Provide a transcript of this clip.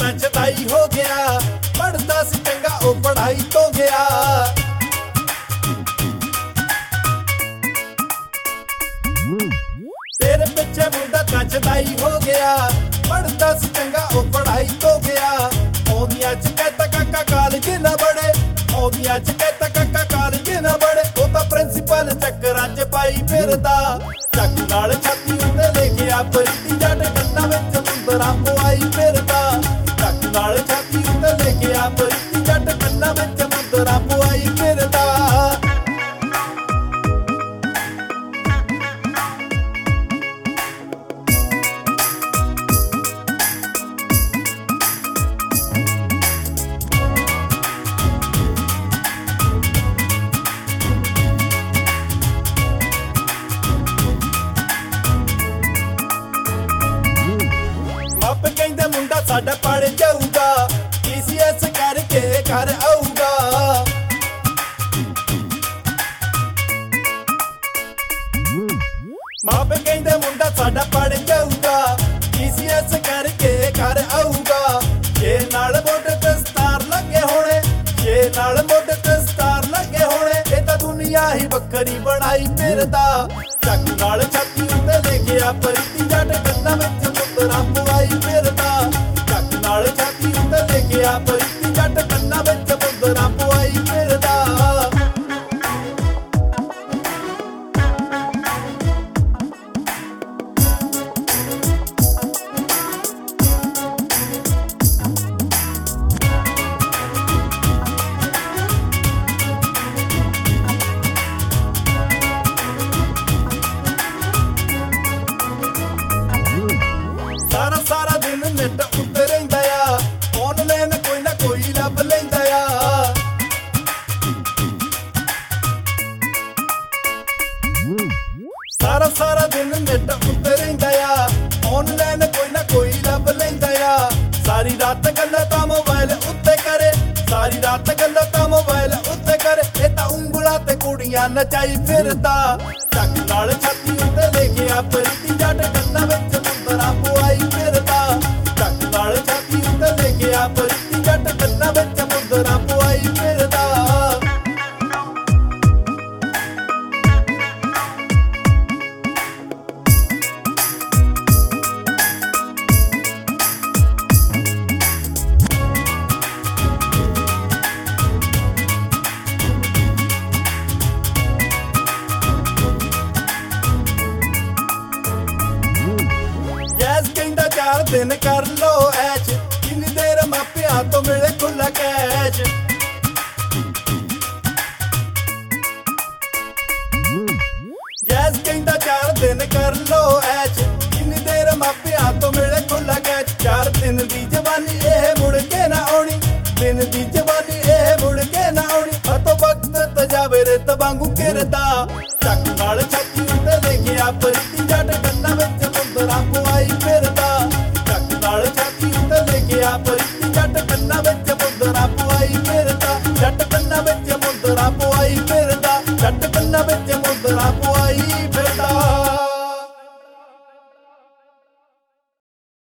ਤਾਂ ਛਦਾਈ ਹੋ ਗਿਆ, ਪੜ੍ਹਦਾ ਸੀ ਚੰਗਾ ਉਹ ਪੜ੍ਹਾਈ ਤੋਂ ਗਿਆ। ਤੇਰੇ ਪਿੱਛੇ ਮੁੰਡਾ ਤਾਂ ਛਦਾਈ ਹੋ ਗਿਆ, ਪੜ੍ਹਦਾ ਸੀ ਚੰਗਾ ਉਹ ਪੜ੍ਹਾਈ ਤੋਂ ਗਿਆ। ਆਉਂਦੀਆਂ ਚ ਕਹਿਤਾ ਕਾਕਾ ਕਾਲਜ ਨਾ ਬੜੇ, ਆਉਂਦੀਆਂ ਚ ਕਹਿਤਾ ਕਾਕਾ ਕਾਲਜ ਨਾ ਬੜੇ। ਉਹ ਤਾਂ ਪ੍ਰਿੰਸੀਪਲ ਚੱਕਰਾਂ ਚ ਪਾਈ ਫਿਰਦਾ, ਚੱਕ ਨਾਲ ਛਾਤੀ ਉੱਤੇ ਲੈ ਕੇ ਆ ਪਰਤੀ ਜੱਟ ਕੰਨਾਂ ਵਿੱਚ ਮੁੰਦਰਾਂ ਪਵਾਈ ਫਿਰਦਾ। ਚੱਕ ਨਾਲ ਛਾਤੀ ਉੱਤੇ ਲੈ ਕੇ ਆ ਪਰਤੀ ਜੱਟ ਕੰਨਾਂ ਵਿੱਚ ਮੁੰਦਰਾਂ ਪਵਾਈ ਫਿਰਦਾ। ਮਾਪੇ ਕਹਿੰਦੇ ਮੁੰਡਾ ਸਾਡਾ ਪੜ੍ਹ ਜਾਊਗਾ, TCS ਕਰਕੇ ਘਰ ਆਊਗਾ। ਮਾਪੇ ਕਹਿੰਦੇ ਮੁੰਡਾ ਸਾਡਾ ਪੜ੍ਹ ਜਾਊਗਾ, TCS ਕਰਕੇ ਘਰ ਆਊਗਾ। ਛੇ ਨਾਲ ਮੋਢੇ ਤੇ ਸਟਾਰ ਲੱਗੇ ਹੋਣੇ, ਛੇ ਨਾਲ ਮੋਢੇ ਤੇ ਸਟਾਰ ਲੱਗੇ ਹੋਣੇ। ਇਹ ਤਾਂ ਦੁਨੀਆ ਹੀ ਵੱਖਰੀ ਬਣਾਈ ਫਿਰਦਾ, ਚੱਕ ਨਾਲ ਛਾਤੀ ਉੱਤੇ ਲੈ ਕੇ ਆ ਪਰਤੀ ਜੱਟ ਕੰਨਾਂ ਵਿੱਚ ਮੁੰਦਰਾਂ ਪਵਾਈ ਫਿਰਦਾ। ਚੱਕ ਨਾਲ ਛਾਤੀ ਉੱਤੇ ਲੈ ਕੇ ਆ ਪਰਤੀ ਜੱਟ ਕੰਨਾਂ ਵਿੱਚ ਮੁੰਦਰਾਂ ਪਵਾਈ ਫਿਰਦਾ। ਸਾਰਾ ਦਿਨ ਨੈਟ ਉੱਤੇ ਰਹਿੰਦਾ ਆ, ਆਨਲਾਈਨ ਕੋਈ ਨਾ ਕੋਈ ਲੱਭ ਲੈਂਦਾ ਆ। ਸਾਰਾ ਦਿਨ ਨੈਟ ਉੱਤੇ ਰਹਿੰਦਾ ਆ, ਆਨਲਾਈਨ ਕੋਈ ਨਾ ਕੋਈ ਲੱਭ ਲੈਂਦਾ ਆ। ਸਾਰੀ ਰਾਤ ਗੱਲਾਂ ਤਾਂ ਮੋਬਾਈਲ ਉੱਤੇ ਕਰੇ, ਸਾਰੀ ਰਾਤ ਗੱਲਾਂ ਤਾਂ ਮੋਬਾਈਲ ਉੱਤੇ ਕਰੇ। ਇਹ ਤਾਂ ਉਂਗਲਾਂ ਤੇ ਕੁੜੀਆਂ ਨਚਾਈ ਫਿਰਦਾ, ਚੱਕ ਨਾਲ ਛਾਤੀ ਉੱਤੇ ਲੈ ਕੇ ਆ ਪਰਤੀ ਜੱਟ ਕੰਨਾਂ ਵਿੱਚ ਮੁੰਦਰਾਂ ਪਵਾਈ ਫਿਰਦਾ। ਚੱਕ ਨਾਲ ਛਾਤੀ ਉੱਤੇ ਲੈ ਕੇ ਆ ਪਰਤੀ ਜੱਟ ਕੰਨਾਂ ਵਿੱਚ ਮੁੰਦਰਾਂ ਪਵਾਈ ਫਿਰਦਾ। ਜੈਜ਼ ਕਹਿੰਦਾ 4 ਦਿਨ ਕਰ ਲੋ ਐਸ਼, ਕਿੰਨੀ ਦੇਰ ਮਾਪਿਆਂ ਤੋਂ ਮਿਲੇ ਖੁੱਲਾ ਕੈਸ਼। ਜੈਜ਼ ਕਹਿੰਦਾ 4 ਦਿਨ ਕਰ ਲੋ ਐਸ਼, ਕਿੰਨੀ ਦੇਰ ਮਾਪਿਆਂ ਤੋਂ ਮਿਲੇ ਖੁੱਲਾ ਕੈਸ਼। 4 ਦਿਨ ਦੀ ਜਵਾਨੀ ਇਹ ਮੁੜ ਕੇ ਨਾ ਆਉਣੀ, ਦਿਨ ਦੀ ਜਵਾਨੀ ਇਹ ਮੁੜ ਕੇ ਨਾ ਆਉਣੀ। ਹੱਥੋਂ ਵਕਤ ਤਜਾਵੇ ਰੇਤ ਵਾਂਗੂ ਘਿਰਦਾ, ਚੱਕ ਨਾਲ